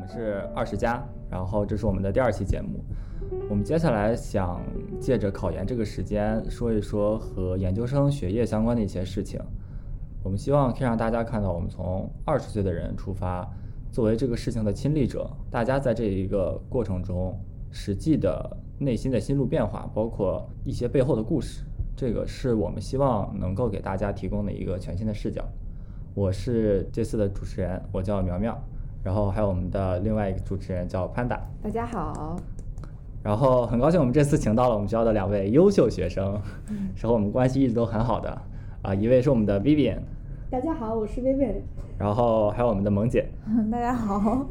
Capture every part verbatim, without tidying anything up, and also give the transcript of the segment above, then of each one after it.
们是二十加，然后这是我们的第二期节目。我们接下来想借着考研这个时间说一说和研究生学业相关的一些事情。我们希望可以让大家看到我们从二十岁的人出发，作为这个事情的亲历者，大家在这一个过程中实际的内心的心路变化，包括一些背后的故事，这个是我们希望能够给大家提供的一个全新的视角。我是这次的主持人，我叫苗苗，然后还有我们的另外一个主持人叫潘达。 大家好。 然后很高兴我们这次请到了我们学校的两位优秀学生，是和我们关系一直都很好的啊，一位是我们的 Vivian。 大家好，我是 Vivian。 然后还有我们的萌姐。 大家好。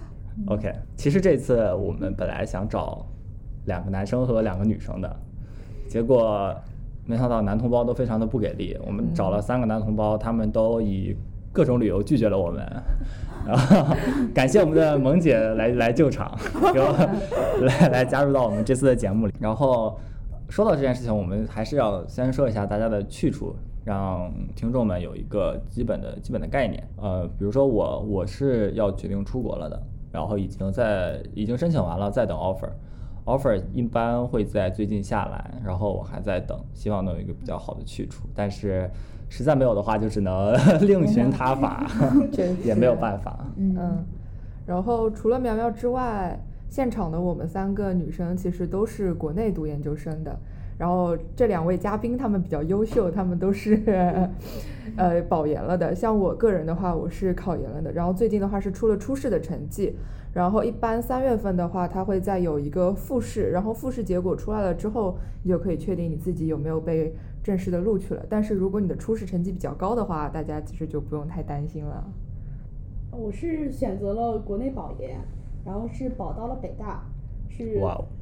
OK， 其实这次我们本来想找两个男生和两个女生的，结果没想到男同胞都非常的不给力，我们找了三个男同胞，他们都以各种理由拒绝了我们。然后感谢我们的萌姐来来救场，给我来来加入到我们这次的节目里。然后说到这件事情，我们还是要先说一下大家的去处，让听众们有一个基本的基本的概念。呃，比如说我我是要决定出国了的，然后已经在已经申请完了，在等 offer。offer 一般会在最近下来，然后我还在等，希望能有一个比较好的去处，但是实在没有的话就只能另寻他法。也没有办法。 嗯，然后除了苗苗之外，现场的我们三个女生其实都是国内读研究生的，然后这两位嘉宾他们比较优秀，他们都是呃保研了的。像我个人的话，我是考研了的，然后最近的话是出了初试的成绩，然后一般三月份的话它会再有一个复试，然后复试结果出来了之后，你就可以确定你自己有没有被正式的录取了。但是如果你的初试成绩比较高的话，大家其实就不用太担心了。 我是选择了国内保研，然后是保到了北大，是哇哦。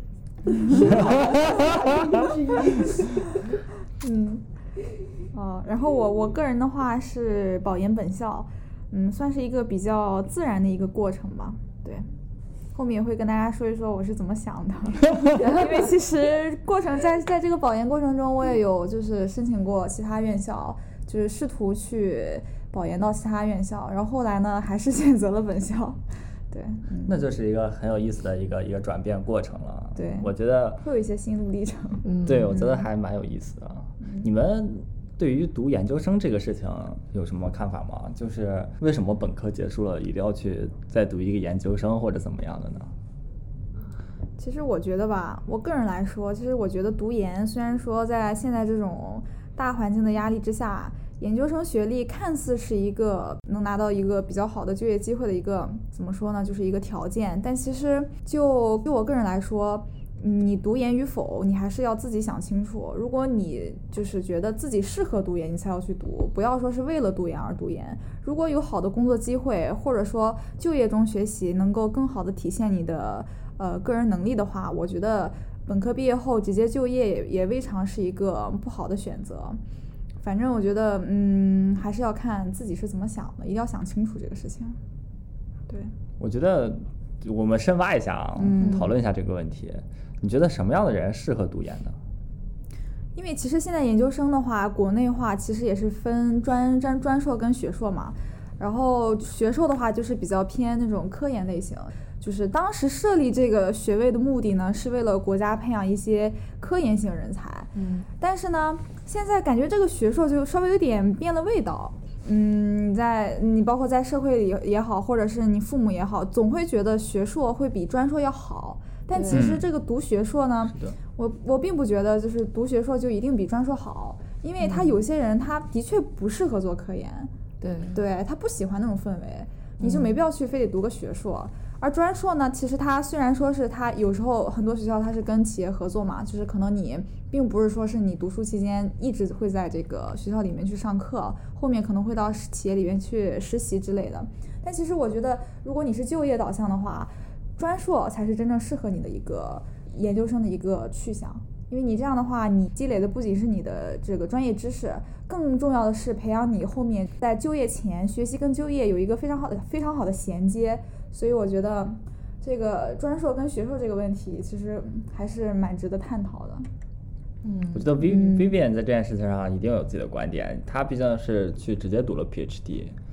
嗯，哦，然后我我个人的话是保研本校，嗯，算是一个比较自然的一个过程吧。对，后面也会跟大家说一说我是怎么想的，因为其实过程在在这个保研过程中，我也有就是申请过其他院校，就是试图去保研到其他院校，然后后来呢还是选择了本校。对、嗯， 那就是一个很有意思的一个一个转变过程了。 对， 我觉得会有一些心路历程。 嗯，对，我觉得还蛮有意思的。嗯、你们对于读研究生这个事情有什么看法吗？就是为什么本科结束了一定要去再读一个研究生或者怎么样的呢？ 其实我觉得吧，我个人来说，其实我觉得读研虽然说在现在这种大环境的压力之下，研究生学历看似是一个能拿到一个比较好的就业机会的一个怎么说呢，就是一个条件，但其实就就我个人来说，你读研与否，你还是要自己想清楚。如果你就是觉得自己适合读研，你才要去读，不要说是为了读研而读研。如果有好的工作机会，或者说就业中学习能够更好的体现你的呃个人能力的话，我觉得本科毕业后直接就业也也未尝是一个不好的选择。反正我觉得，嗯，还是要看自己是怎么想的，一定要想清楚这个事情。对， 我觉得我们深挖一下啊，嗯、讨论一下这个问题。你觉得什么样的人适合读研呢？ 因为其实现在研究生的话，国内话其实也是分专专专硕跟学硕嘛。然后学硕的话就是比较偏那种科研类型，就是当时设立这个学位的目的呢，是为了国家培养一些科研型人才。嗯，但是呢，现在感觉这个学硕就稍微有点变了味道。嗯，你在你包括在社会里也好，或者是你父母也好，总会觉得学硕会比专硕要好。但其实这个读学硕呢，我我并不觉得就是读学硕就一定比专硕好，因为他有些人他的确不适合做科研。 对对，他不喜欢那种氛围，你就没必要去非得读个学硕。嗯、而专硕呢，其实它虽然说是它有时候很多学校它是跟企业合作嘛，就是可能你并不是说是你读书期间一直会在这个学校里面去上课，后面可能会到企业里面去实习之类的。但其实我觉得，如果你是就业导向的话，专硕才是真正适合你的一个研究生的一个去向。因为你这样的话，你积累的不仅是你的这个专业知识，更重要的是培养你后面在就业前学习跟就业有一个非常好的非常好的衔接。所以我觉得这个专硕跟学硕这个问题其实还是蛮值得探讨的。 嗯，我觉得 Vivian 在这件事情上一定有自己的观点，他毕竟是去直接读了 PhD，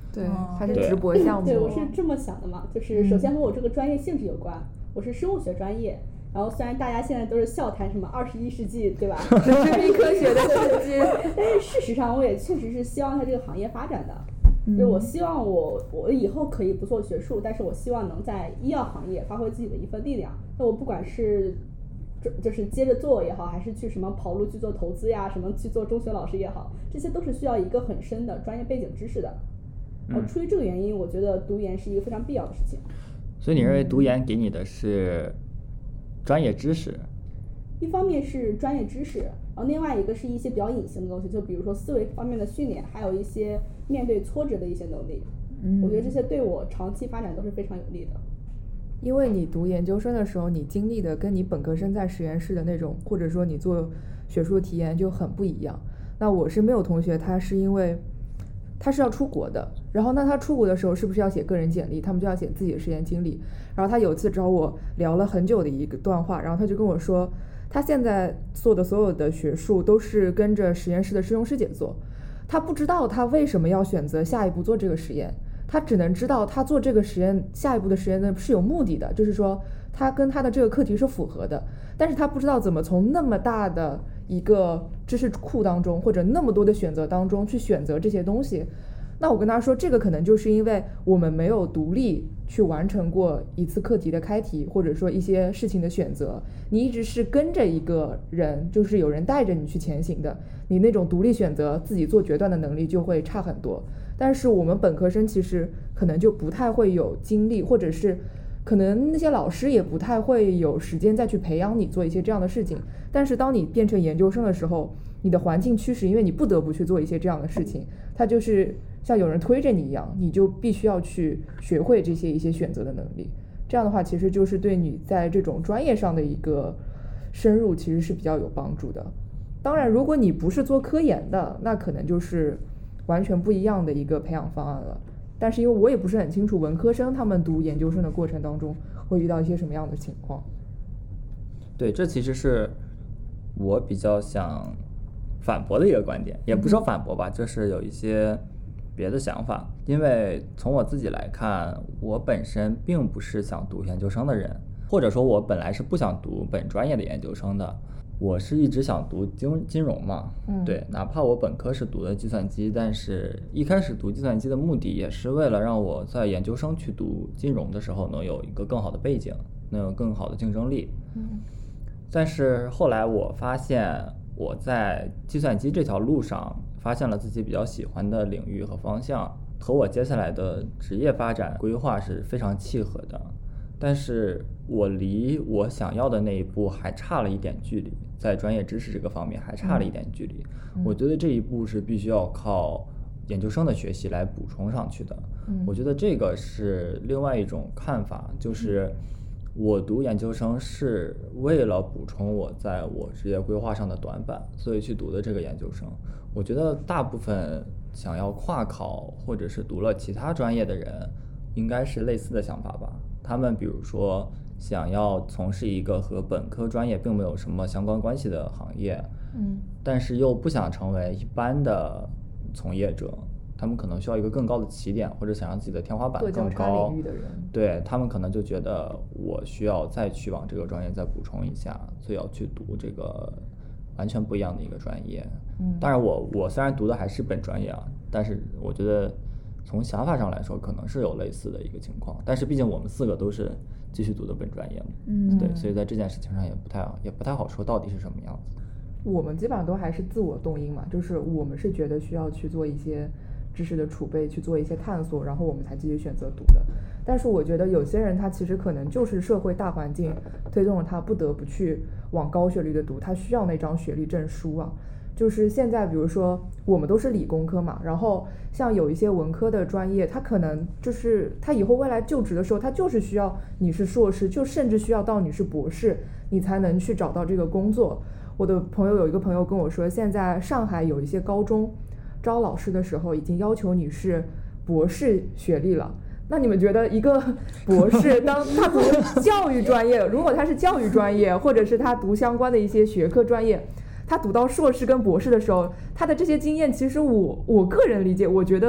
对， 哦它是直播项目。 对，我是这么想的嘛，就是首先和我这个专业性质有关，我是生物学专业。然后虽然大家现在都是笑谈什么二十一世纪，对吧？ 生命科学的世纪， 但是事实上我也确实是希望在这个行业发展的。就是我希望我我以后可以不做学术，但是我希望能在医药行业发挥自己的一份力量。那我不管是就就是接着做也好，还是去什么跑路去做投资呀，什么去做中学老师也好，这些都是需要一个很深的专业背景知识的。然后出于这个原因，我觉得读研是一个非常必要的事情。 所以你认为读研给你的是专业知识？ 一方面是专业知识，然后另外一个是一些比较隐形的东西，就比如说思维方面的训练，还有一些面对挫折的一些能力。嗯，我觉得这些对我长期发展都是非常有利的。 因为你读研究生的时候，你经历的跟你本科生在实验室的那种，或者说你做学术体验就很不一样。那我是没有同学，他是因为他是要出国的，然后那他出国的时候是不是要写个人简历？他们就要写自己的实验经历。然后他有一次找我聊了很久的一个段话，然后他就跟我说，他现在做的所有的学术都是跟着实验室的师兄师姐做，他不知道他为什么要选择下一步做这个实验，他只能知道他做这个实验下一步的实验呢是有目的的，就是说他跟他的这个课题是符合的，但是他不知道怎么从那么大的一个知识库当中，或者那么多的选择当中去选择这些东西。那我跟他说，这个可能就是因为我们没有独立去完成过一次课题的开题，或者说一些事情的选择，你一直是跟着一个人，就是有人带着你去前行的，你那种独立选择自己做决断的能力就会差很多。但是我们本科生其实可能就不太会有精力，或者是可能那些老师也不太会有时间再去培养你做一些这样的事情。但是当你变成研究生的时候，你的环境驱使，因为你不得不去做一些这样的事情，它就是像有人推着你一样，你就必须要去学会这些一些选择的能力。这样的话其实就是对你在这种专业上的一个深入其实是比较有帮助的。当然如果你不是做科研的，那可能就是完全不一样的一个培养方案了。但是因为我也不是很清楚文科生他们读研究生的过程当中会遇到一些什么样的情况。 对，这其实是我比较想反驳的一个观点，也不说反驳吧，就是有一些别的想法。因为从我自己来看，我本身并不是想读研究生的人，或者说我本来是不想读本专业的研究生的，我是一直想读金金融嘛，嗯，对，哪怕我本科是读的计算机，但是一开始读计算机的目的也是为了让我在研究生去读金融的时候能有一个更好的背景，能有更好的竞争力。嗯，但是后来我发现我在计算机这条路上发现了自己比较喜欢的领域和方向，和我接下来的职业发展规划是非常契合的，但是我离我想要的那一步还差了一点距离，在专业知识这个方面还差了一点距离。嗯，我觉得这一步是必须要靠研究生的学习来补充上去的。嗯，我觉得这个是另外一种看法，就是我读研究生是为了补充我在我职业规划上的短板，所以去读的这个研究生。我觉得大部分想要跨考或者是读了其他专业的人应该是类似的想法吧。他们比如说想要从事一个和本科专业并没有什么相关关系的行业，嗯，但是又不想成为一般的从业者，他们可能需要一个更高的起点，或者想让自己的天花板更高，对，他们可能就觉得我需要再去往这个专业再补充一下，所以要去读这个完全不一样的一个专业。嗯，当然我我虽然读的还是本专业啊，但是我觉得从想法上来说可能是有类似的一个情况，但是毕竟我们四个都是继续读的本专业嘛，嗯，对，所以在这件事情上也不太也不太好说到底是什么样子。 我们基本上都还是自我动因嘛，就是我们是觉得需要去做一些知识的储备，去做一些探索，然后我们才继续选择读的。但是我觉得有些人他其实可能就是社会大环境推动了他不得不去往高学历的读，他需要那张学历证书啊。就是现在比如说我们都是理工科嘛，然后像有一些文科的专业，他可能就是他以后未来就职的时候，他就是需要你是硕士，就甚至需要到你是博士，你才能去找到这个工作。我的朋友有一个朋友跟我说，现在上海有一些高中招老师的时候已经要求你是博士学历了。那你们觉得一个博士当他读教育专业，如果他是教育专业，或者是他读相关的一些学科专业，他读到硕士跟博士的时候，他的这些经验其实我我个人理解，我觉得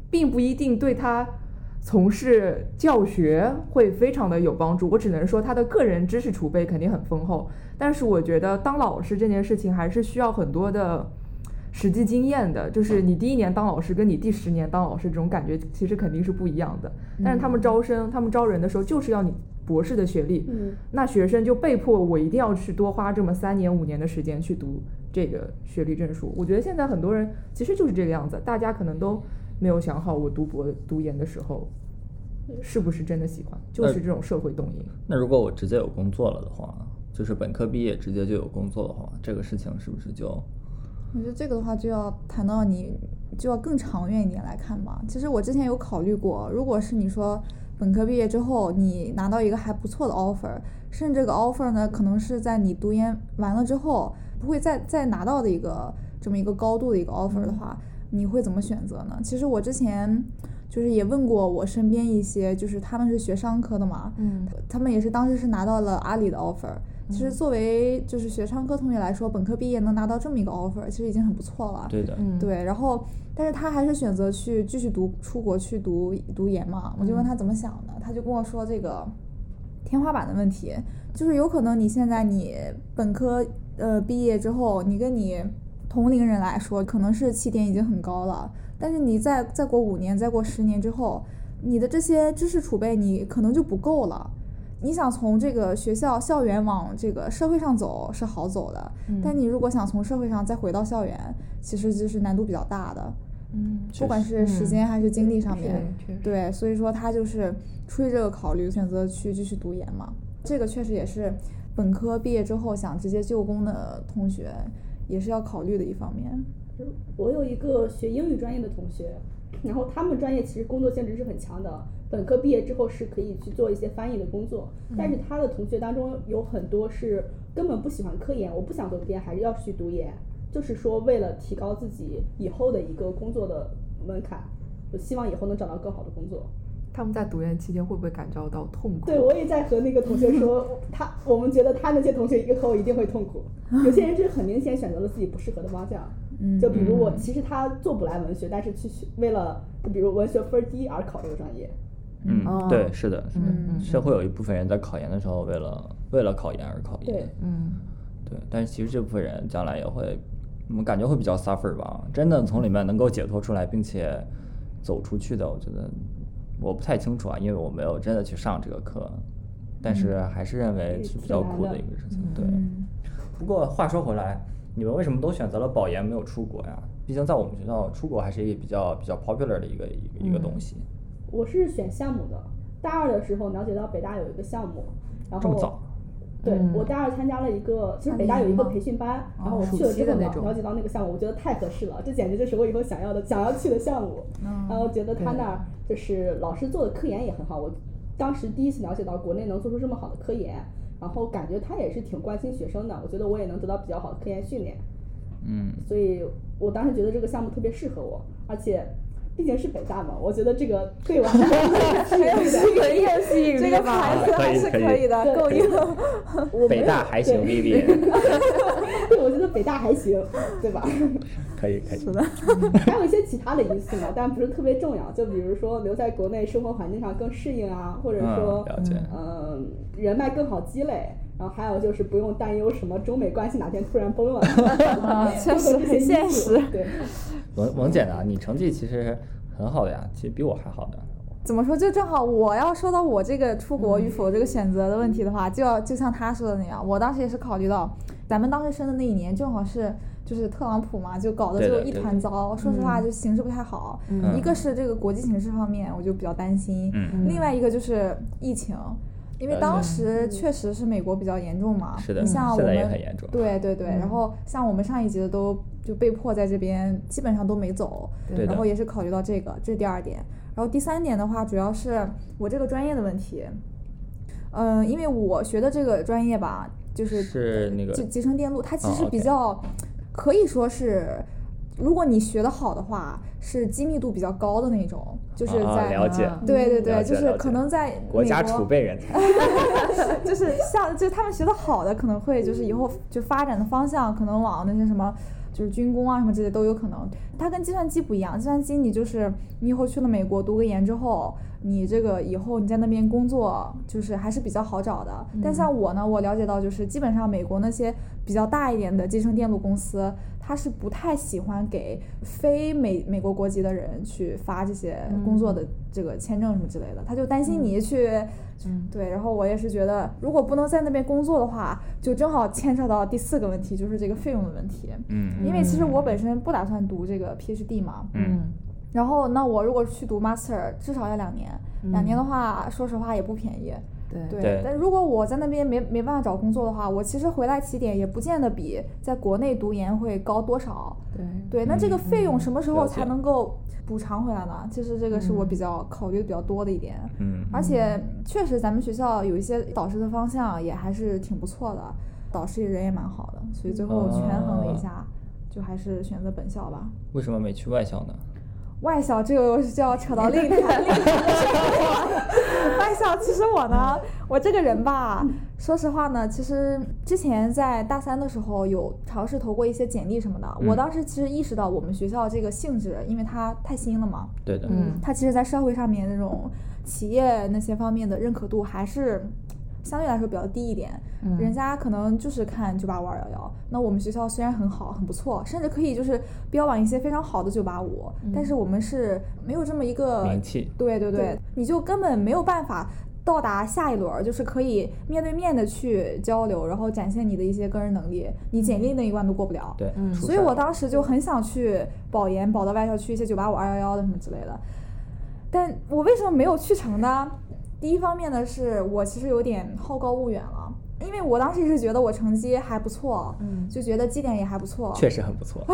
并不一定对他从事教学会非常的有帮助。我只能说他的个人知识储备肯定很丰厚，但是我觉得当老师这件事情还是需要很多的实际经验的，就是你第一年当老师跟你第十年当老师这种感觉其实肯定是不一样的。但是他们招生、嗯、他们招人的时候就是要你博士的学历、嗯、那学生就被迫我一定要去多花这么三年五年的时间去读这个学历证书。我觉得现在很多人其实就是这个样子，大家可能都没有想好我读博读研的时候是不是真的喜欢，就是这种社会动因。 那如果我直接有工作了的话，就是本科毕业直接就有工作的话，这个事情是不是就…… 我觉得这个的话就要谈到你就要更长远一点来看吧。其实我之前有考虑过，如果是你说本科毕业之后你拿到一个还不错的 offer， 甚至这个 offer 呢可能是在你读研完了之后不会再再拿到的一个这么一个高度的一个 offer 的话、嗯、你会怎么选择呢？其实我之前就是也问过我身边一些就是他们是学商科的嘛，嗯，他们也是当时是拿到了阿里的 offer。其实作为就是学商科同学来说，本科毕业能拿到这么一个 offer 其实已经很不错了。 对的， 嗯，对。然后但是他还是选择去继续读出国去读读研嘛。我就问他怎么想的、嗯、他就跟我说这个天花板的问题，就是有可能你现在你本科呃毕业之后，你跟你同龄人来说可能是起点已经很高了，但是你再再过五年再过十年之后，你的这些知识储备你可能就不够了。你想从这个学校校园往这个社会上走是好走的、嗯、但你如果想从社会上再回到校园，其实就是难度比较大的。嗯，不管是时间还是精力上面、嗯、对，所以说他就是出于这个考虑选择去继续读研嘛。这个确实也是本科毕业之后想直接就工的同学也是要考虑的一方面。 我有一个学英语专业的同学，然后他们专业其实工作性质是很强的，本科毕业之后是可以去做一些翻译的工作、嗯、但是他的同学当中有很多是根本不喜欢科研，我不想读研还是要去读研，就是说为了提高自己以后的一个工作的门槛，我希望以后能找到更好的工作。 他们在读研期间会不会感觉到痛苦？ 对，我也在和那个同学说他我们觉得他那些同学以后一定会痛苦，有些人是很明显选择了自己不适合的方向，就比如我其实他做不来文学，但是去为了就比如文学分低而考这个专业。 嗯，哦、对，是的，是的，嗯、是会有一部分人在考研的时候为了为了考研而考研。 对， 嗯，对，但是其实这部分人将来也会，我们感觉会比较 suffer 吧。真的从里面能够解脱出来并且走出去的，我觉得我不太清楚啊，因为我没有真的去上这个课，但是还是认为是比较苦的一个事情。对，不过话说回来，你们为什么都选择了保研没有出国呀？毕竟在我们学校出国还是一个比较比较 popular 的一个一个、嗯、一个东西。 我是选项目的，大二的时候了解到北大有一个项目，然后这么早？ 对、嗯、我大二参加了一个，其实北大有一个培训班，然后我去了之后了了解到那个项目，我觉得太合适了，这简直就是我以后想要的想要去的项目。嗯、然后觉得他那儿就是老师做的科研也很好，我当时第一次了解到国内能做出这么好的科研，然后感觉他也是挺关心学生的，我觉得我也能得到比较好的科研训练。 嗯， 所以我当时觉得这个项目特别适合我，而且毕竟是北大嘛，我觉得这个对我还是很有吸引力的，这个牌子还是可以的，够硬。 北大还行 ，Vivian。 对，我觉得北大还行，对吧？ 可以可以。 是的。 还有一些其他的因素嘛，但不是特别重要。就比如说留在国内生活环境上更适应啊，或者说嗯、 呃、人脉更好积累。然后还有就是不用担忧什么中美关系哪天突然崩了， 啊，确实很现实。 对， 王王姐呢？你成绩其实很好的呀，其实比我还好的。 怎么说？就正好我要说到我这个出国与否这个选择的问题的话，嗯、就要就像他说的那样，我当时也是考虑到，咱们当时升的那一年正好是就是特朗普嘛，就搞得就一团糟。说实话，就形势不太好。嗯、一个是这个国际形势方面，我就比较担心；嗯、另外一个就是疫情。因为当时确实是美国比较严重嘛， 是的， 你像我们现在也很严重。 对对对、嗯，然后像我们上一级的都就被迫在这边基本上都没走， 对， 然后也是考虑到这个，这是第二点。然后第三点的话，主要是我这个专业的问题。嗯、呃，因为我学的这个专业吧，就是是那个集集成电路，它其实比较、哦 okay、可以说是。如果你学得好的话，是机密度比较高的那种，就是在、 啊、了解， 对对对，就是可能在国家储备人才， 就是像就是他们学得好的，可能会就是以后就发展的方向可能往那些什么就是军工啊什么这些都有可能。它跟计算机不一样，计算机你就是你以后去了美国读个研之后，你这个以后你在那边工作就是还是比较好找的。嗯、但像我呢，我了解到就是基本上美国那些比较大一点的集成电路公司，它是不太喜欢给非美美国国籍的人去发这些工作的这个签证什么之类的，他就担心你去，嗯，对。然后我也是觉得，如果不能在那边工作的话，就正好牵扯到第四个问题，就是这个费用的问题。嗯，因为其实我本身不打算读这个 PhD 嘛，嗯，然后那我如果去读 Master， 至少要两年，嗯、两年的话，说实话也不便宜。对, 对，但如果我在那边没没办法找工作的话，我其实回来起点也不见得比在国内读研会高多少。对对，那这个费用什么时候才能够补偿回来呢？其实这个是我比较考虑的比较多的一点。嗯，而且确实咱们学校有一些导师的方向也还是挺不错的，导师人也蛮好的，所以最后权衡了一下，哦、就还是选择本校吧。 为什么没去外校呢？ 外校这个就要扯到另一谈另一谈的事了。外校其实我呢，我这个人吧，说实话呢，其实之前在大三的时候有尝试投过一些简历什么的。嗯、我当时其实意识到我们学校这个性质，因为它太新了嘛。 对的。 嗯。它其实，在社会上面那种企业那些方面的认可度还是相对来说比较低一点。嗯、人家可能就是看九八五二幺幺，那我们学校虽然很好很不错，甚至可以就是标榜一些非常好的九八五，但是我们是没有这么一个名气。 对对 对, 对，你就根本没有办法到达下一轮，就是可以面对面的去交流，然后展现你的一些个人能力，你简历那一关都过不了。 对，嗯， 所以我当时就很想去保研，保到外校去一些九八五二幺幺的什么之类的，但我为什么没有去成呢？第一方面呢，是我其实有点好高骛远了。因为我当时也是觉得我成绩还不错，嗯，就觉得绩点也还不错， 确实很不错，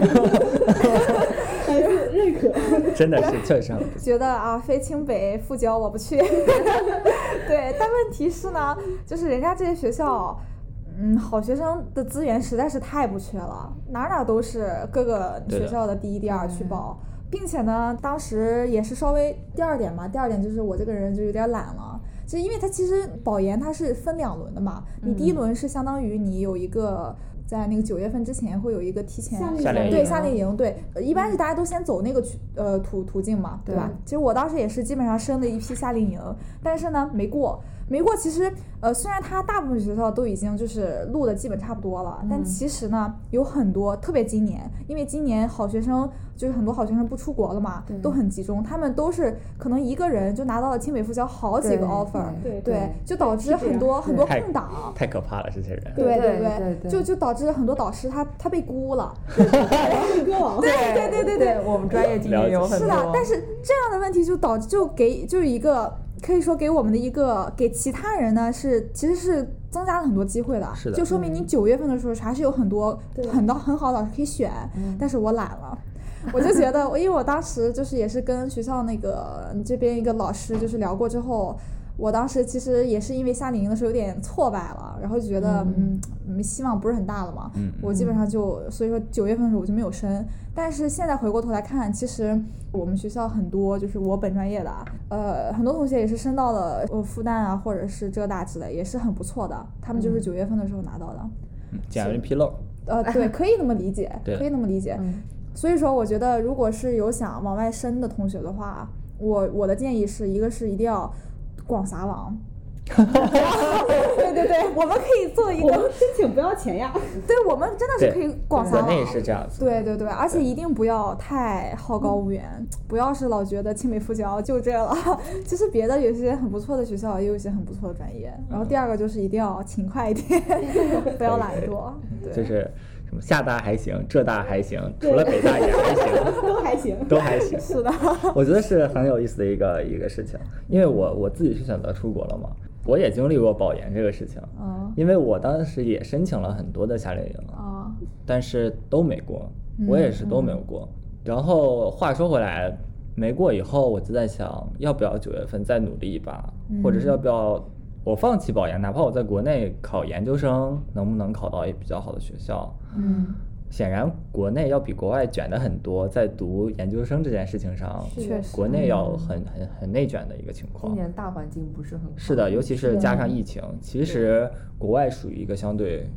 认可， 真的是确实很不错。 觉得啊，非清北复交我不去，对，但问题是呢，就是人家这些学校，嗯，好学生的资源实在是太不缺了，哪哪都是各个学校的第一、第二去报。并且呢，当时也是稍微第二点嘛，第二点就是我这个人就有点懒了。就因为它其实保研它是分两轮的嘛，你第一轮是相当于你有一个在那个九月份之前会有一个提前夏令营， 对夏令营，对，一般是大家都先走那个呃途途径嘛，对吧？其实我当时也是基本上申了一批夏令营，但是呢没过。没过，其实呃，虽然它大部分学校都已经就是录的基本差不多了，嗯、但其实呢，有很多，特别今年，因为今年好学生就是很多好学生不出国了嘛，都很集中，他们都是可能一个人就拿到了清北复交好几个 offer， 对对, 对，就导致很多很多空档， 太可怕了这些人， 对对对, 对, 对， 就就导致很多导师他他被估了， 对对对对对，我们专业经验有很多， 是的，但是这样的问题就导致就给就是一个。可以说给我们的一个给其他人呢是其实是增加了很多机会的， 是的， 就说明你九月份的时候还是有很多很多很好的老师可以选，但是我懒了，我就觉得，因为我当时就是也是跟学校那个这边一个老师就是聊过之后。我当时其实也是因为夏令营的时候有点挫败了，然后就觉得嗯, 嗯希望不是很大了嘛，嗯、我基本上就所以说九月份的时候我就没有申，但是现在回过头来看，其实我们学校很多就是我本专业的，呃很多同学也是申到了呃复旦啊或者是浙大之类，也是很不错的，他们就是九月份的时候拿到的， 捡了纰漏， 呃对，可以那么理解，可以那么理解，嗯、所以说我觉得如果是有想往外申的同学的话，我我的建议是一个是一定要。广撒网，对对对，我们可以做一个， 我们申请不要钱呀。 对，我们真的是可以广撒网， 国内是这样子。 对对对，而且一定不要太好高骛远，嗯、不要是老觉得清北复交就这了。其实别的有些很不错的学校，也有一些很不错的专业。然后第二个就是一定要勤快一点，不要懒惰。对， 就是什么厦大还行，浙大还行，除了北大也还行， 都还行， 都还行。 是的， 我觉得是很有意思的一个一个事情，因为我我自己是选择出国了嘛。我也经历过保研这个事情，哦、因为我当时也申请了很多的夏令营，哦、但是都没过，我也是都没有过。嗯、然后话说回来，没过以后，我就在想，要不要九月份再努力一把，嗯、或者是要不要我放弃保研，哪怕我在国内考研究生，能不能考到一比较好的学校？ 嗯。 显然，国内要比国外卷的很多，在读研究生这件事情上，国内要很很很内卷的一个情况。 今年大环境不是很好。 是的，尤其是加上疫情，其实国外属于一个相对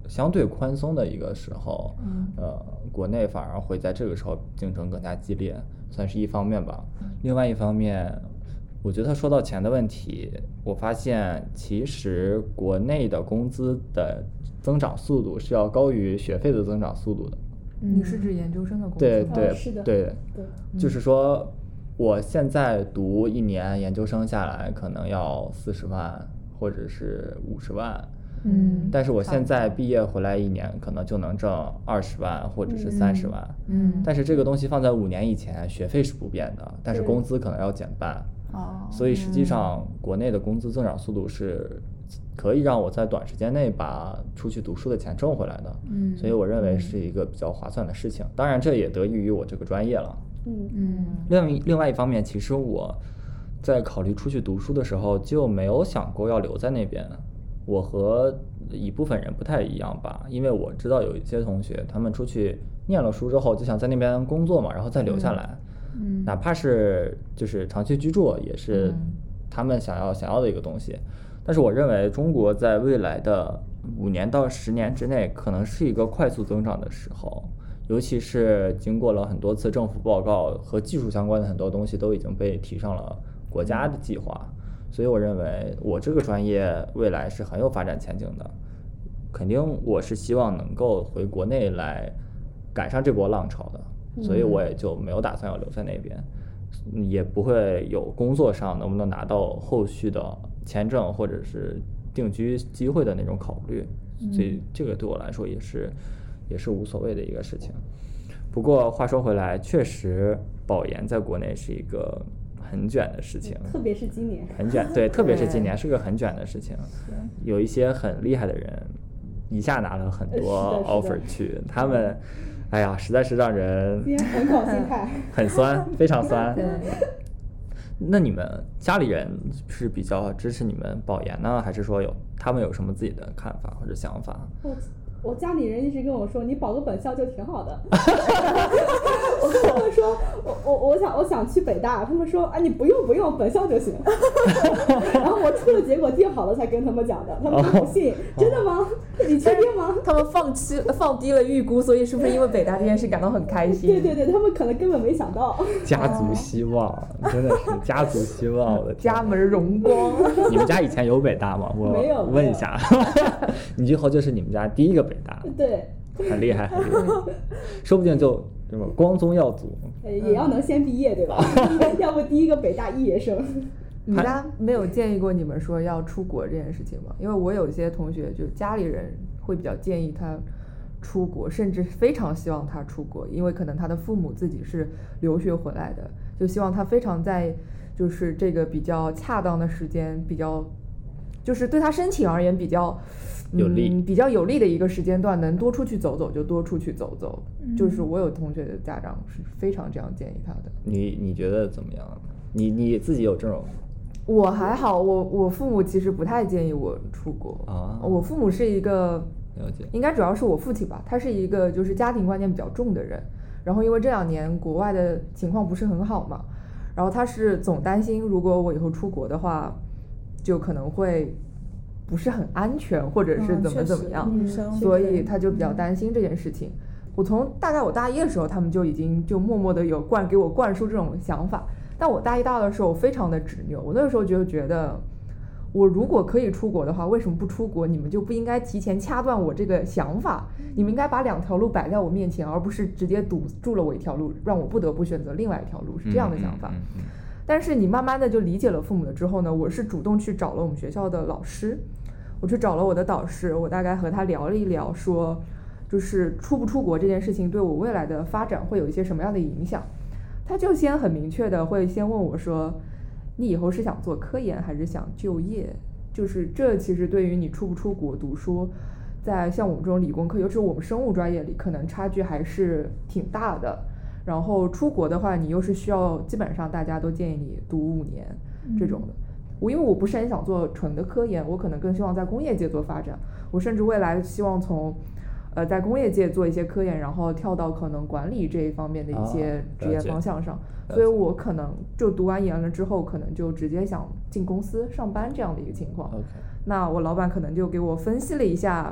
相对宽松的一个时候， 嗯呃，国内反而会在这个时候竞争更加激烈，算是一方面吧。另外一方面，我觉得说到钱的问题，我发现其实国内的工资的增长速度是要高于学费的增长速度的。 你是指研究生的工资吗？ 对对哦是的对对， 就是说，我现在读一年研究生下来，可能要四十万或者是五十万， 嗯但是我现在毕业回来一年，可能就能挣二十万或者是三十万。 嗯但是这个东西放在五年以前，学费是不变的，但是对工资可能要减半。 哦， 所以实际上，国内的工资增长速度是可以让我在短时间内把出去读书的钱挣回来的。 嗯所以我认为是一个比较划算的事情。当然，这也得益于我这个专业了。 嗯嗯另一另外一方面，其实我在考虑出去读书的时候就没有想过要留在那边。我和一部分人不太一样吧，因为我知道有一些同学，他们出去念了书之后就想在那边工作嘛，然后再留下来。 嗯哪怕是就是长期居住，也是嗯他们想要想要的一个东西。但是我认为中国在未来的五年到十年之内，可能是一个快速增长的时候，尤其是经过了很多次政府报告和技术相关的很多东西都已经被提上了国家的计划，所以我认为我这个专业未来是很有发展前景的。肯定我是希望能够回国内来赶上这波浪潮的，所以我也就没有打算要留在那边，也不会有工作上能不能拿到后续的签证或者是定居机会的那种考虑，所以这个对我来说也是也是无所谓的一个事情。不过话说回来，确实保研在国内是一个很卷的事情， 特别是今年， 很卷，对，特别是今对年是个很卷的事情。有一些很厉害的人，一下拿了很多是的 offer 是的去，他们，哎呀，实在是让人今天很搞心态。 很酸，非常酸。 对。 那你们家里人是比较支持你们保研呢，还是说有他们有什么自己的看法或者想法？ 我我家里人一直跟我说，你保个本校就挺好的。我跟他们说，我我我想我想去北大，他们说啊你不用不用，本校就行。然后我出了结果定好了才跟他们讲的，他们说不信，真的吗？你确定吗？ 他们放弃放低了预估，所以是不是因为北大这件事感到很开心？ 对对对，他们可能根本没想到。 家族希望，真的是家族希望，我的天！ 家门荣光。 你们家以前有北大吗？我没有问一下。你以后就是你们家第一个北大， 对， 很厉害，很厉害，说不定就什么光宗耀祖。 呃也要能先毕业对吧？要不第一个北大肄业生。 你们家没有建议过你们说要出国这件事情吗？因为我有一些同学，就家里人会比较建议他出国，甚至非常希望他出国，因为可能他的父母自己是留学回来的，就希望他非常在就是这个比较恰当的时间，比较就是对他申请而言比较有利嗯、比较有利的一个时间段，能多出去走走就多出去走走。 嗯就是我有同学的家长是非常这样建议他的。 你你觉得怎么样？你你自己有这种我还好，我我父母其实不太建议我出国啊我父母是一个， 了解？ 应该主要是我父亲吧，他是一个就是家庭观念比较重的人。然后因为这两年国外的情况不是很好嘛，然后他是总担心如果我以后出国的话，就可能会不是很安全，或者是怎么嗯确实怎么样， 女生所以他就比较担心这件事情。我从大概我大一的时候，他们就已经就默默的有灌给我灌输这种想法。但我大一大二的时候，我非常的执拗。我那个时候就觉得，我如果可以出国的话，为什么不出国？你们就不应该提前掐断我这个想法，你们应该把两条路摆在我面前，而不是直接堵住了我一条路，让我不得不选择另外一条路，是这样的想法。 嗯嗯嗯但是你慢慢的就理解了父母了之后呢，我是主动去找了我们学校的老师，我去找了我的导师，我大概和他聊了一聊，说就是出不出国这件事情对我未来的发展会有一些什么样的影响。他就先很明确的会先问我说，你以后是想做科研还是想就业？就是这其实对于你出不出国读书，在像我们这种理工科，尤其是我们生物专业里，可能差距还是挺大的。然后出国的话，你又是需要基本上大家都建议你读五年这种的。我因为我不是很想做纯的科研，我可能更希望在工业界做发展。我甚至未来希望从呃在工业界做一些科研，然后跳到可能管理这一方面的一些职业方向上。 了解所以我可能就读完研了之后，可能就直接想进公司上班这样的一个情况。 OK 那我老板可能就给我分析了一下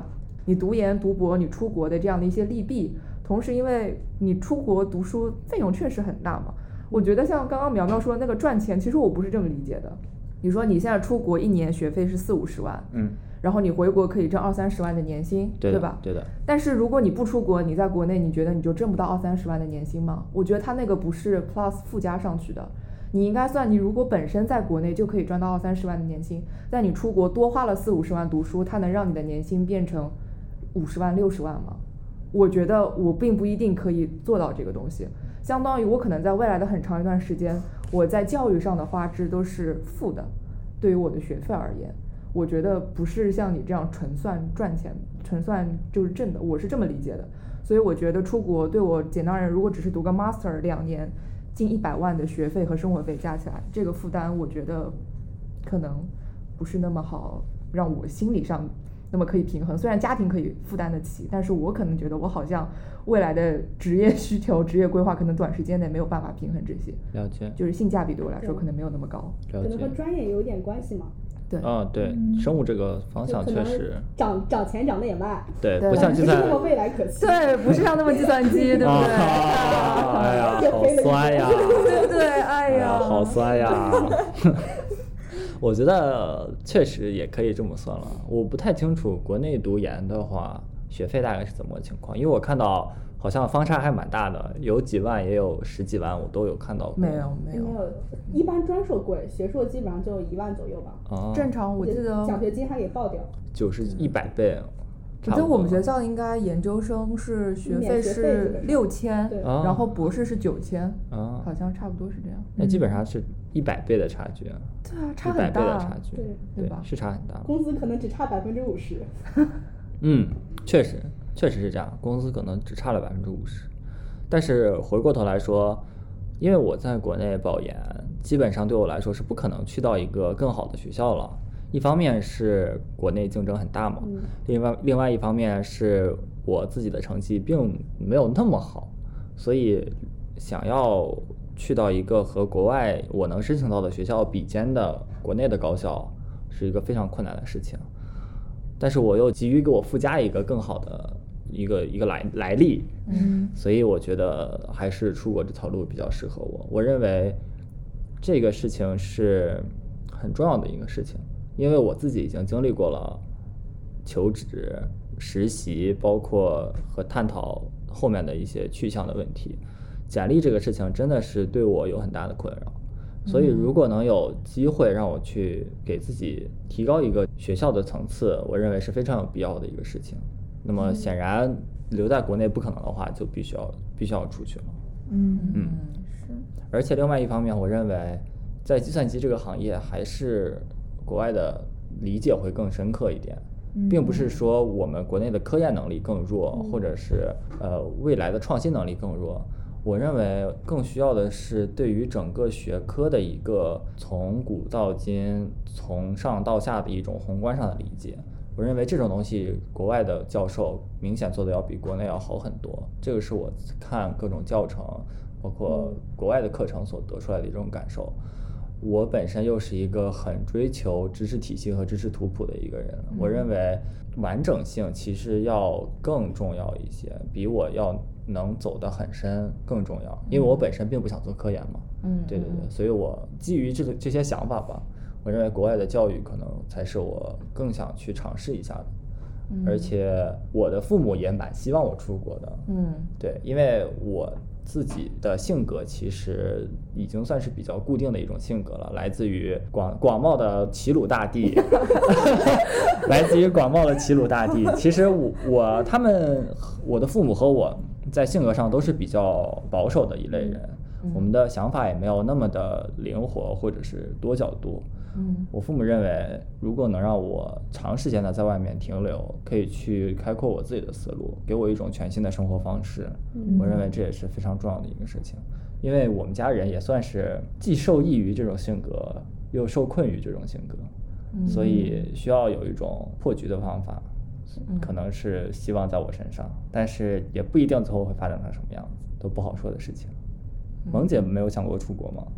你读研读博你出国的这样的一些利弊，同时因为你出国读书费用确实很大嘛，我觉得像刚刚苗苗说的那个赚钱，其实我不是这么理解的。比如说你现在出国一年学费是四五十万， 嗯， 然后你回国可以挣二三十万的年薪， 对对吧？ 对的。 但是如果你不出国，你在国内，你觉得你就挣不到二三十万的年薪吗？我觉得他那个不是 plus 附加上去的，你应该算你如果本身在国内就可以赚到二三十万的年薪，但你出国多花了四五十万读书，它能让你的年薪变成五十万六十万吗？我觉得我并不一定可以做到这个东西，相当于我可能在未来的很长一段时间，我在教育上的花枝都是负的，对于我的学费而言，我觉得不是像你这样纯算赚钱，纯算就是挣的，我是这么理解的。所以我觉得出国对我简单而言，如果只是读个 master 两年，近一百万的学费和生活费加起来，这个负担我觉得可能不是那么好让我心理上那么可以平衡。虽然家庭可以负担得起，但是我可能觉得我好像未来的职业需求、职业规划可能短时间内没有办法平衡这些。 了解。 就是性价比对我来说可能没有那么高。 了解。 可能和专业有点关系嘛。 对。 啊，对，生物这个方向确实涨涨钱涨得也慢。 对，不像计算， 不是那么未来可期。 对，不是像那么计算机，对不对？ 哎呀，好酸呀！ 对对，哎呀， 好酸呀！我觉得确实也可以这么算了。我不太清楚国内读研的话，学费大概是怎么个情况，因为我看到好像方差还蛮大的，有几万也有十几万，我都有看到过。 没有没有， 没有，一般专硕贵，学硕基本上就一万左右吧。 啊， 正常我记得奖学金还给报掉。 就是一百倍。 我觉得我们学校应该研究生是学费是六千，然后博士是九千， 啊， 好像差不多是这样。 那基本上是一百倍的差距。 对啊，差很大。 一百倍的差距， 对对吧？ 是差很大。 工资可能只差百分之五十。 嗯，确实，确实是这样，工资可能只差了百分之五十。但是回过头来说，因为我在国内保研，基本上对我来说是不可能去到一个更好的学校了。一方面是国内竞争很大嘛， 嗯、 另外另外一方面是我自己的成绩并没有那么好，所以想要去到一个和国外我能申请到的学校比肩的国内的高校，是一个非常困难的事情。但是我又急于给我附加一个更好的一个一个来来历， 嗯， 所以我觉得还是出国这条路比较适合我。我认为这个事情是很重要的一个事情。因为我自己已经经历过了求职、实习，包括和探讨后面的一些去向的问题。简历这个事情真的是对我有很大的困扰，所以如果能有机会让我去给自己提高一个学校的层次，我认为是非常有必要的一个事情。那么显然留在国内不可能的话，就必须要必须要出去了。 嗯嗯， 是。 而且另外一方面，我认为在计算机这个行业还是国外的理解会更深刻一点，并不是说我们国内的科研能力更弱，或者是呃未来的创新能力更弱。我认为更需要的是对于整个学科的一个从古到今、从上到下的一种宏观上的理解。我认为这种东西，国外的教授明显做的要比国内要好很多。这个是我看各种教程，包括国外的课程所得出来的一种感受。我本身又是一个很追求知识体系和知识图谱的一个人，嗯、我认为完整性其实要更重要一些，比我要能走得很深更重要。因为我本身并不想做科研嘛， 嗯， 对对对，所以我基于这个这些想法吧，我认为国外的教育可能才是我更想去尝试一下的。嗯、而且我的父母也蛮希望我出国的， 嗯， 对，因为我自己的性格其实已经算是比较固定的一种性格了，来自于广广袤的齐鲁大地，来自于广袤的齐鲁大地。其实我我他们我的父母和我在性格上都是比较保守的一类人，嗯、我们的想法也没有那么的灵活或者是多角度。 嗯， 我父母认为，如果能让我长时间的在外面停留，可以去开阔我自己的思路，给我一种全新的生活方式， 嗯、 我认为这也是非常重要的一个事情。因为我们家人也算是既受益于这种性格，又受困于这种性格， 嗯、 所以需要有一种破局的方法，嗯、可能是希望在我身上，但是也不一定最后会发展成什么样子，都不好说的事情。萌姐没有想过出国吗？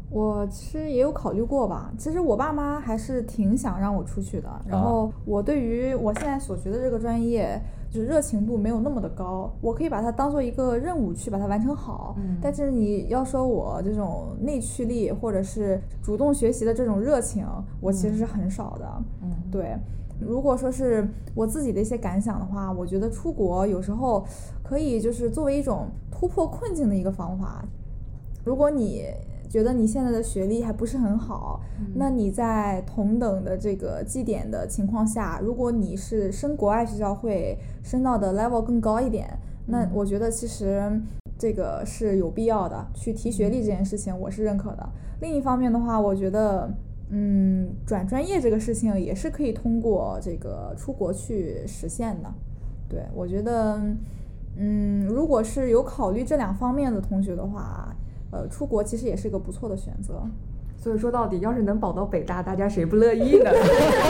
我其实也有考虑过吧，其实我爸妈还是挺想让我出去的，然后我对于我现在所学的这个专业就是热情度没有那么的高，我可以把它当做一个任务去把它完成好，嗯，但是你要说我这种内驱力或者是主动学习的这种热情，我其实是很少的，嗯，对。如果说是我自己的一些感想的话，我觉得出国有时候可以就是作为一种突破困境的一个方法。如果你觉得你现在的学历还不是很好，嗯，那你在同等的这个绩点的情况下，如果你是升国外学校会升到的 level 更高一点，那我觉得其实这个是有必要的，去提学历这件事情我是认可的。另一方面的话，我觉得嗯，转专业这个事情也是可以通过这个出国去实现的。对，我觉得嗯，如果是有考虑这两方面的同学的话，呃，出国其实也是个不错的选择。 所以说到底，要是能保到北大，大家谁不乐意呢？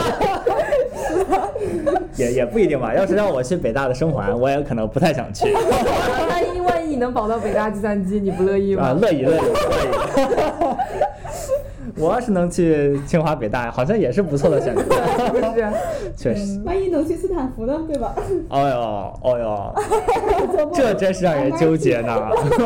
也也不一定吧。要是让我去北大的生还，我也可能不太想去。 万一万一能保到北大计算机，你不乐意吗？ 啊，乐意乐意乐意。我要是能去清华北大，好像也是不错的选择。 是不是？ 确实。 万一能去斯坦福呢，对吧？ 哦哟哦哟，这真是让人纠结呢。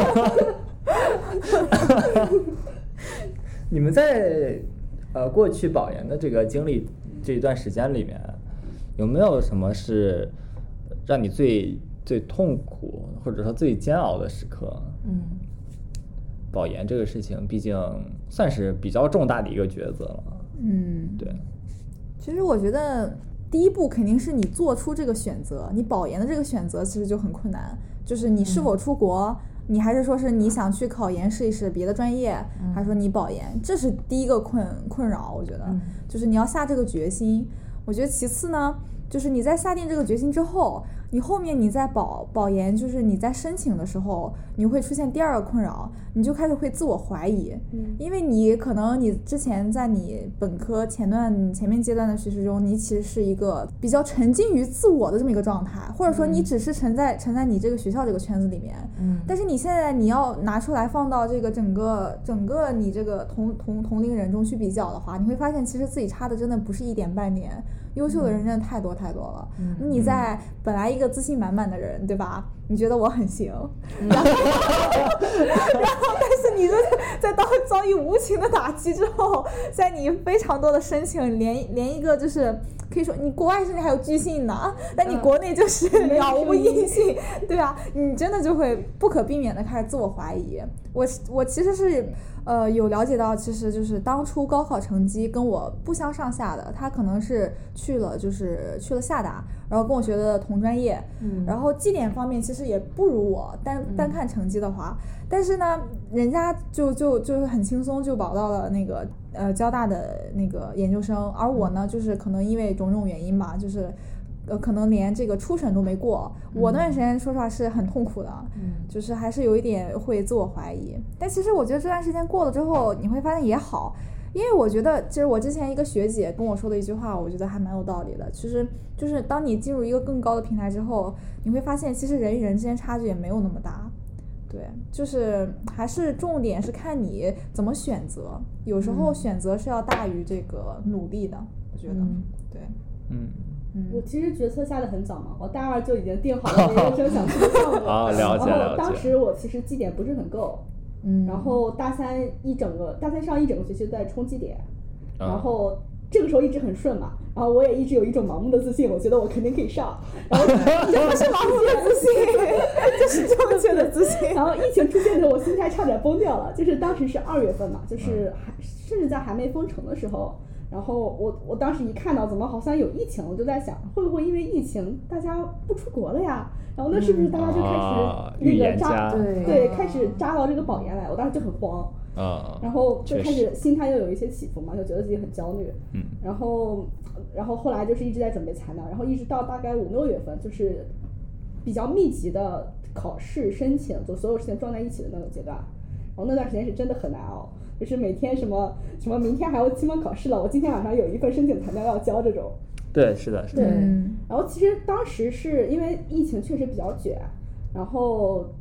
你们在呃过去保研的这个经历这一段时间里面，有没有什么是让你最最痛苦或者说最煎熬的时刻？嗯，保研这个事情毕竟算是比较重大的一个抉择了。 嗯， 对。 其实我觉得第一步肯定是你做出这个选择，你保研的这个选择其实就很困难，就是你是否出国。嗯，你还是说是你想去考研试一试别的专业，嗯，还是说你保研，这是第一个困困扰，我觉得，嗯，就是你要下这个决心。我觉得其次呢，就是你在下定这个决心之后，你后面你在保保研，就是你在申请的时候，你会出现第二个困扰，你就开始会自我怀疑，嗯，因为你可能你之前在你本科前段前面阶段的学习中，你其实是一个比较沉浸于自我的这么一个状态，或者说你只是沉在沉在你这个学校这个圈子里面，嗯，但是你现在你要拿出来放到这个整个整个你这个同同同龄人中去比较的话，你会发现其实自己差的真的不是一点半点，优秀的人真的太多太多了。嗯，你在本来一个自信满满的人，对吧？你觉得我很行，嗯，然后然后但是你在到遭遇无情的打击之后，在你非常多的申请，连连一个就是可以说你国外甚至还有拒信呢，但你国内就是了无音信，嗯，对啊，你真的就会不可避免的开始自我怀疑。我我其实是呃有了解到，其实就是当初高考成绩跟我不相上下的，他可能是去了就是去了厦大，然后跟我学的同专业，嗯，然后绩点方面其实也不如我，单单看成绩的话，嗯，但是呢，人家就就就是很轻松就保到了那个呃交大的那个研究生，而我呢，就是可能因为种种原因吧，就是呃可能连这个初审都没过，嗯，我那段时间说实话是很痛苦的，嗯，就是还是有一点会自我怀疑，但其实我觉得这段时间过了之后，你会发现也好。因为我觉得，其实我之前一个学姐跟我说的一句话，我觉得还蛮有道理的。其实就是当你进入一个更高的平台之后，你会发现，其实人与人之间差距也没有那么大。对，就是还是重点是看你怎么选择。有时候选择是要大于这个努力的，我觉得。嗯，对， 嗯。 嗯，我其实决策下得很早嘛，我大二就已经定好了研究生想去的项目。 啊，了解了解。 然后当时我其实绩点不是很够。嗯，然后大三一整个大三上一整个学期都在冲绩点，嗯，然后这个时候一直很顺嘛，然后我也一直有一种盲目的自信，我觉得我肯定可以上，然后这不是盲目的自信，这是正确的自信。 然后疫情出现的时候，我心态差点崩掉了，就是当时是二月份嘛，就是还甚至在还没封城的时候。然后我我当时一看到怎么好像有疫情，我就在想会不会因为疫情大家不出国了呀？然后那是不是大家就开始那个扎、 嗯啊、对对开始扎到这个保研来？我当时就很慌， 啊， 然后就开始心态又有一些起伏嘛，就觉得自己很焦虑。嗯，然后然后后来就是一直在准备材料，然后一直到大概五六月份，就是比较密集的考试申请，就所有事情撞在一起的那种阶段。然后那段时间是真的很难熬。就是每天什么什么，明天还要期末考试了，我今天晚上有一份申请材料要交，这种。 对，是的，是的。 对，然后其实当时是因为疫情确实比较卷，然后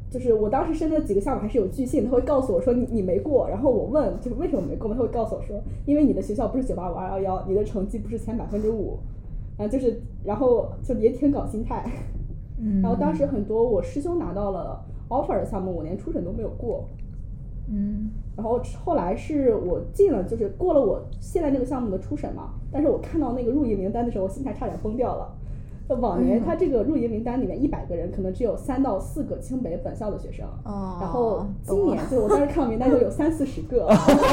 就是我当时申的几个项目还是有拒信，他会告诉我说你你没过，然后我问就是为什么没过，他会告诉我说因为你的学校不是九八五二幺幺，你的成绩不是前百分之五，然后就是然后就也挺搞心态。 嗯， 然后当时很多我师兄拿到了 offer 的项目，我连初审都没有过。 嗯， 然后后来是我进了，就是过了我现在这个项目的初审嘛，但是我看到那个入营名单的时候，我心态差点崩掉了。往年他这个入营名单里面一百个人，可能只有三到四个清北本校的学生， 哦， 然后今年就我当时看到名单就有三四十个，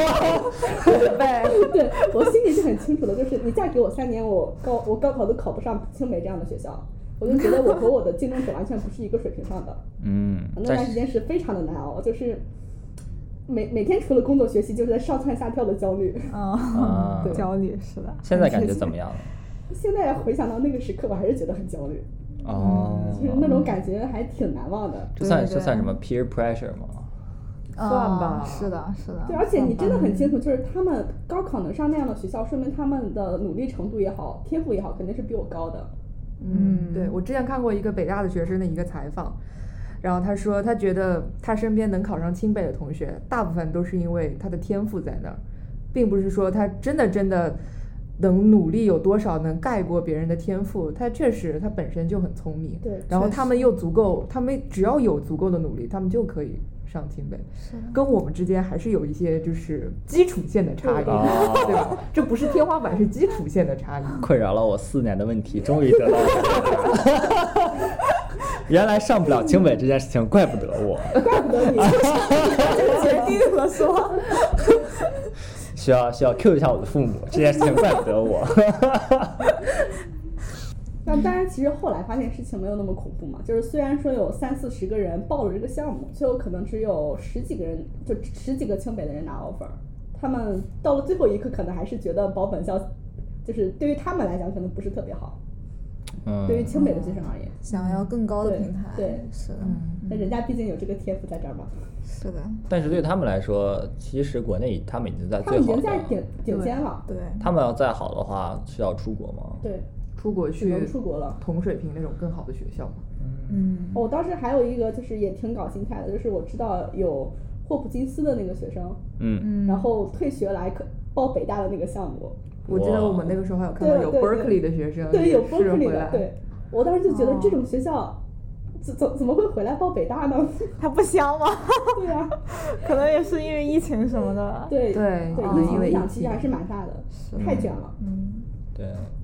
对， 对我心里是很清楚的，就是你再给我三年，我高我高考都考不上清北这样的学校，我就觉得我和我的竞争者完全不是一个水平上的。 嗯， 那段时间是非常的难熬，就是每每天除了工作学习，就是在上蹿下跳的焦虑。 啊， 对焦虑是的。 现在感觉怎么样了？ 现在回想到那个时刻，我还是觉得很焦虑。 哦， 就是那种感觉还挺难忘的。 这算对对这算什么 peer pressure 吗？ 算吧是的，是的。 对，而且你真的很清楚，就是他们高考能上那样的学校，说明他们的努力程度也好，天赋也好，肯定是比我高的。 嗯，对，我之前看过一个北大的学生的一个采访，然后他说他觉得他身边能考上清北的同学，大部分都是因为他的天赋在那儿，并不是说他真的真的能努力有多少能盖过别人的天赋，他确实他本身就很聪明， 对， 然后他们又足够，他们只要有足够的努力，他们就可以上清北，跟我们之间还是有一些就是基础线的差异， 哦对吧？这不是天花板，是基础线的差异。 困扰了我四年的问题，终于得到了解答。原来上不了清北这件事情，怪不得我， 怪不得你决定了说。 需要需要 Q 一下我的父母，这件事情怪不得我。 但当然，其实后来发现事情没有那么恐怖嘛，就是虽然说有三四十个人报了这个项目，最后可能只有十几个人，就十几个清北的人拿 offer， 他们到了最后一刻，可能还是觉得保本校，就是对于他们来讲可能不是特别好。 嗯， 对于清北的学生而言， 想要更高的平台， 对对是的， 那人家毕竟有这个天赋在这儿嘛。 是的， 但是对他们来说，其实国内他们已经在他们已最好的， 经在顶顶尖了。 对， 他们要再好的话是要出国吗？ 对， 出国去只能出国了， 同水平那种更好的学校嘛。 嗯， 哦我当时还有一个就是也挺搞心态的，就是我知道有霍普金斯的那个学生， 嗯， 然后退学来可报北大的那个项目。 我记得我们那个时候还有看到有对对对 Berkeley 的学生， 对，有也是 Berkeley 回来， 的对，我当时就觉得哦这种学校怎怎怎么会回来报北大呢？ 它不香吗？ 对呀、 可能也是因为疫情什么的。 对对对， 哦疫情因为疫情影响其实还是蛮大的，太卷了。 嗯， 对。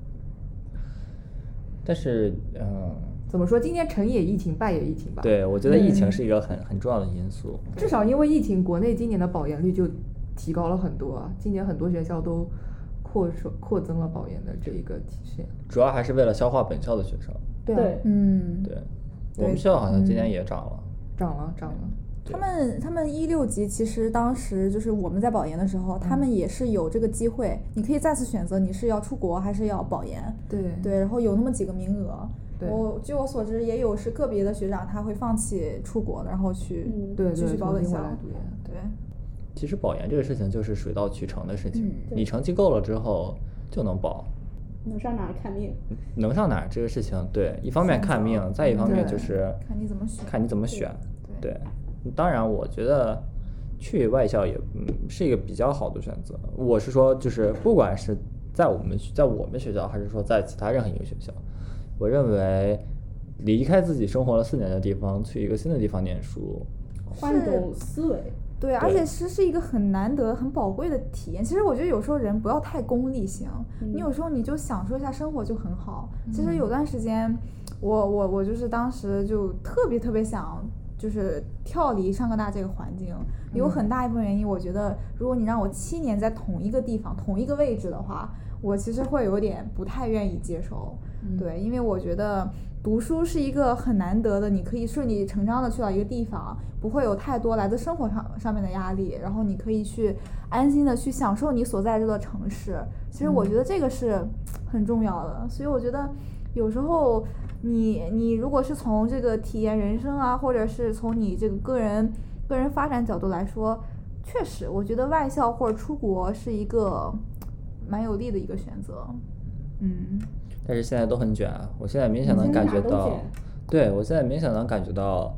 但是，嗯， 怎么说？今年成也疫情，败也疫情吧。， 对，我觉得疫情是一个很很重要的因素。 至少因为疫情，国内今年的保研率就提高了很多啊。今年很多学校都扩收扩增了保研的这一个体现。 主要还是为了消化本校的学生。 对啊， 对， 嗯， 对，我们学校好像今年也涨了。 涨了涨了。 他们他们一六级其实当时就是我们在保研的时候，他们也是有这个机会，你可以再次选择你是要出国还是要保研。 对对，然后有那么几个名额。 对我据我所知，也有是个别的学长他会放弃出国的，然后去嗯对对， 继续保本校重新回来。读研。 对， 其实保研这个事情就是水到渠成的事情， 嗯对你成绩够了之后就能保。 能上哪儿看命？ 能上哪儿这个事情，对，一方面看命，再一方面就是看你怎么选看你怎么选。 对对，当然我觉得去外校也嗯是一个比较好的选择。我是说，就是不管是在我们在我们学校，还是说在其他任何一个学校，我认为离开自己生活了四年的地方，去一个新的地方念书， 换一种思维。 对，而且是是一个很难得、很宝贵的体验。其实我觉得有时候人不要太功利性， 嗯你有时候你就享受一下生活就很好。其实有段时间，我我我就是当时就特别特别想，就是跳离上科大这个环境，有很大一部分原因，我觉得如果你让我七年在同一个地方、同一个位置的话，我其实会有点不太愿意接受。对，因为我觉得读书是一个很难得的，你可以顺理成章的去到一个地方，不会有太多来自生活上上面的压力，然后你可以去安心的去享受你所在这个城市。其实我觉得这个是很重要的，所以我觉得有时候你你如果是从这个体验人生啊，或者是从你这个个人个人发展角度来说，确实我觉得外校或者出国是一个蛮有利的一个选择。嗯。 但是现在都很卷啊！我现在明显能感觉到，对我现在明显能感觉到，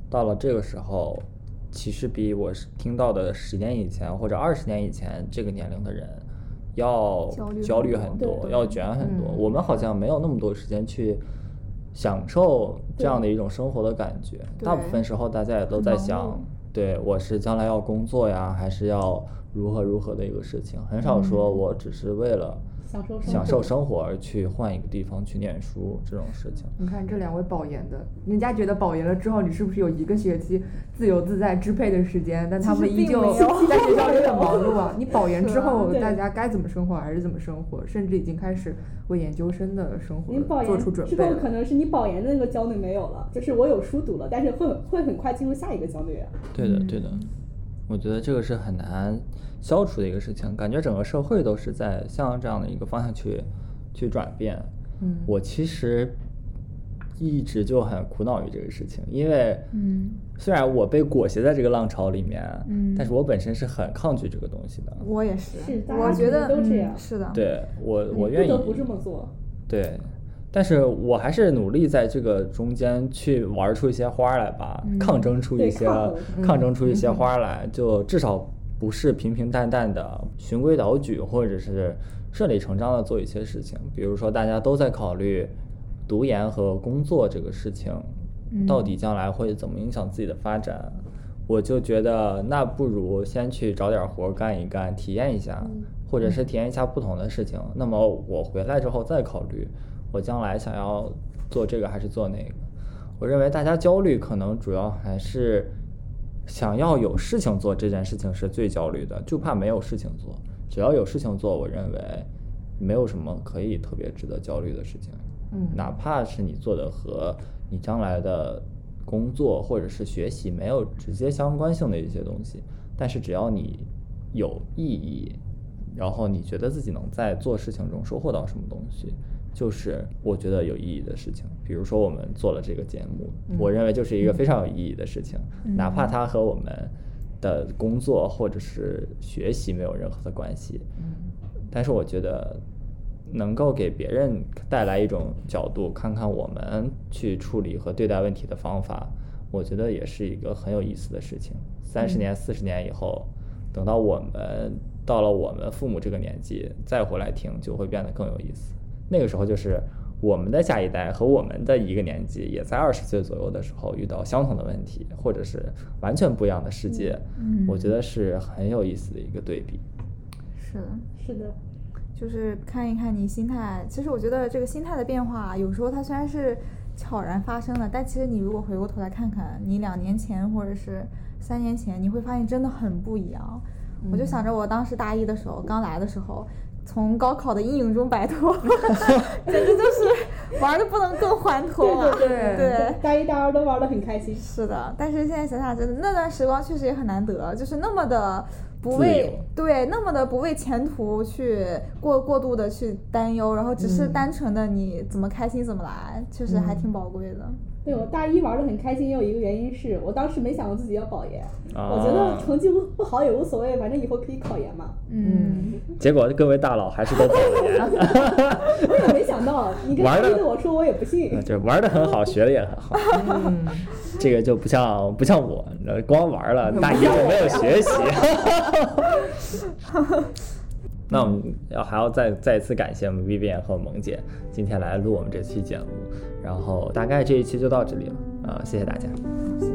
到了这个时候，其实比我听到的十年以前或者二十年以前这个年龄的人要焦虑很多，要卷很多。我们好像没有那么多时间去享受这样的一种生活的感觉。大部分时候大家也都在想，对，我是将来要工作呀，还是要如何如何的一个事情，很少说我只是为了享受享受生活而去换一个地方去念书这种事情。 你看这两位保研的，人家觉得保研了之后你是不是有一个学期自由自在支配的时间，但他们依旧在学校里很忙碌啊。你保研之后大家该怎么生活还是怎么生活，甚至已经开始为研究生的生活做出准备了。 之后可能是你保研的那个焦虑没有了，就是我有书读了，但是会会很快进入下一个焦虑。 对的对的，我觉得这个是很难消除的一个事情，感觉整个社会都是在向这样的一个方向去去转变。 嗯， 我其实一直就很苦恼于这个事情，因为嗯， 虽然我被裹挟在这个浪潮里面， 嗯， 但是我本身是很抗拒这个东西的。 我也是， 是我觉得都这样、 嗯、是的。 对我，我愿意不得不这么做。 对。但是我还是努力在这个中间去玩出一些花来吧， 嗯、 抗争出一些抗抗争出一些花来，嗯、就至少不是平平淡淡的循规蹈矩，或者是顺理成章的做一些事情。比如说大家都在考虑读研和工作这个事情，到底将来会怎么影响自己的发展，嗯、我就觉得那不如先去找点活干一干，体验一下， 嗯、 或者是体验一下不同的事情。那么我回来之后再考虑我将来想要做这个还是做那个。我认为大家焦虑可能主要还是想要有事情做，这件事情是最焦虑的，就怕没有事情做。只要有事情做，我认为没有什么可以特别值得焦虑的事情。 嗯， 哪怕是你做的和你将来的工作或者是学习没有直接相关性的一些东西，但是只要你有意义，然后你觉得自己能在做事情中收获到什么东西，就是我觉得有意义的事情。比如说我们做了这个节目，嗯、我认为就是一个非常有意义的事情，嗯、哪怕它和我们的工作或者是学习没有任何的关系， 嗯、 但是我觉得能够给别人带来一种角度，看看我们去处理和对待问题的方法，我觉得也是一个很有意思的事情。三十年、四十年以后，等到我们到了我们父母这个年纪，再回来听，就会变得更有意思。那个时候就是我们的下一代和我们的一个年纪，也在二十岁左右的时候遇到相同的问题，或者是完全不一样的世界。 嗯， 我觉得是很有意思的一个对比。 是的， 是的。 就是看一看你心态，其实我觉得这个心态的变化，有时候它虽然是悄然发生的，但其实你如果回过头来看看，你两年前或者是三年前，你会发现真的很不一样。嗯、我就想着我当时大一的时候，刚来的时候，从高考的阴影中摆脱，简直就是玩的不能更欢脱了。 对对对对， 大一大二都玩的很开心。 是的，但是现在想想，真的那段时光确实也很难得，就是那么的。不为对那么的不为前途去过过度的去担忧，然后只是单纯的你怎么开心怎么来，确实还挺宝贵的。 对，我大一玩的很开心，也有一个原因是我当时没想过自己要保研， 啊、 我觉得成绩不好也无所谓，反正以后可以考研嘛。 嗯， 结果各位大佬还是都保了研。 我也没想到，你跟大一的我说我也不信。 这玩的很好，学的也很好。 嗯， 这个就不像不像我，光玩了，大一就没有学习。那我们要还要再再一次感谢我们 Vivian 和萌姐今天来录我们这期节目，然后大概这一期就到这里了，呃，谢谢大家。